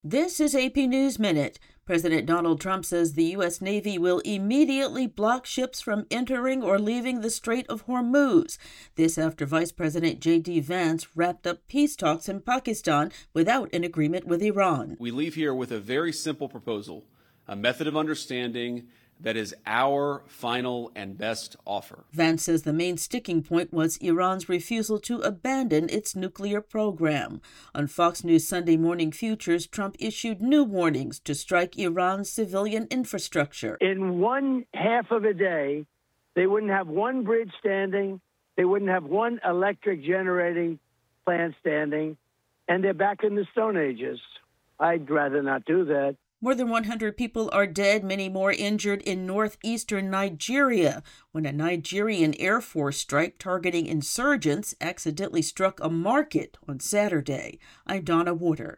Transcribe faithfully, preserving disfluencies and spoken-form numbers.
This is A P News Minute. President Donald Trump says the U S. Navy will immediately block ships from entering or leaving the Strait of Hormuz. This after Vice President J D. Vance wrapped up peace talks in Pakistan without an agreement with Iran. We leave here with a very simple proposal, a method of understanding that is our final and best offer. Vance says the main sticking point was Iran's refusal to abandon its nuclear program. On Fox News Sunday Morning Futures, Trump issued new warnings to strike Iran's civilian infrastructure. In one half of a day, they wouldn't have one bridge standing, they wouldn't have one electric generating plant standing, and they're back in the Stone Ages. I'd rather not do that. More than one hundred people are dead, many more injured in northeastern Nigeria when a Nigerian Air Force strike targeting insurgents accidentally struck a market on Saturday. I'm Donna Water.